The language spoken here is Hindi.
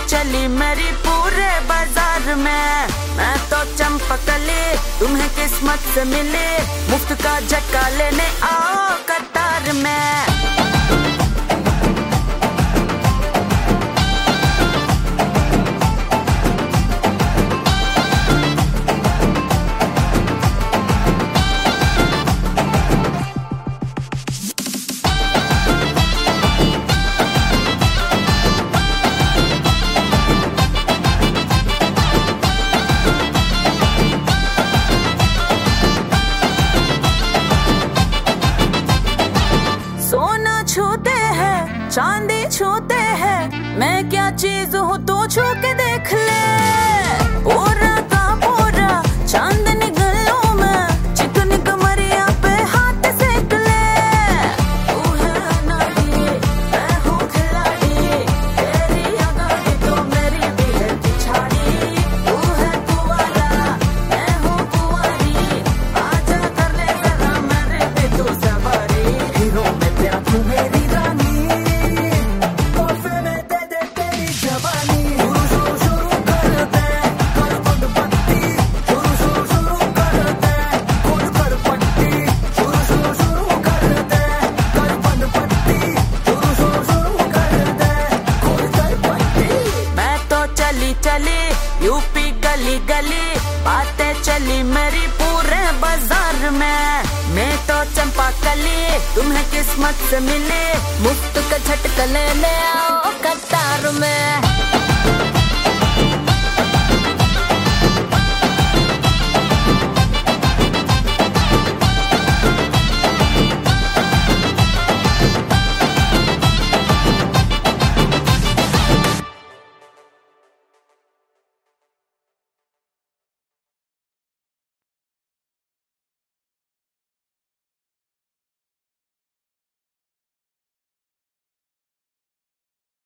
चली मेरी पूरे बाजार में। मैं तो चंपकली तुम्हें किस्मत से मिली, मुफ्त का झटका लेने आओ कतार में। सोना छूते हैं, चांदी छूते हैं, मैं क्या चीज हूँ तू छू के देख ले। पूरा का पूरा चांदनी गलों में, चिकन कमरिया पे हाथ सेक ले। तू है नारी, मैं हूँ खिलाड़ी, तेरी आगाही तो मेरी भी है पिछाड़ी। तू है कुंवारा, मैं हूँ कुंवारी, आजा कर ले जरा मेरे भी तू सवारी। हीरो में तेरा तू मेरी रानी, तोहफे में दे दे तेरी जवानी। शुरू करते कर बंद पट्टी, शुरू करते खोल कर पट्टी। शुरू करते कर बंद पट्टी, शुरू करते खोल कर पट्टी। मैं तो चली चली यूपी गली गली, बातें चली मेरी पूरे बाजार में। मैं तो चंपकली तुम्हें किस्मत से मिली, मुफ्त का झटका लेने आओ कतार में।